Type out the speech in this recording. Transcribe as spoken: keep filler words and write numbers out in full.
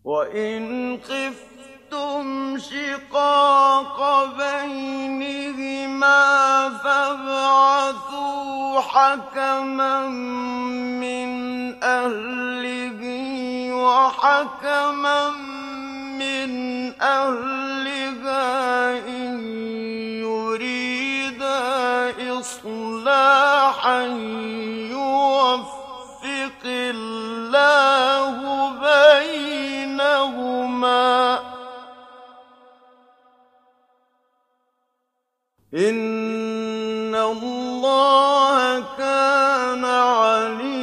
وَإِنْ خِفْتُمْ شِقَاقَ بَيْنِهِمَا فَابْعَثُوا حَكَمًا مِّنْ أَهْلِهِ وَحَكَمًا مِّنْ أَهْلِهَا إِن يُرِيدَا إِصْلَاحًا يُوَفِّقِ اللَّهُ بَيْنَهُمَا ۗ إِنَّ اللَّهَ كَانَ عَلِيمًا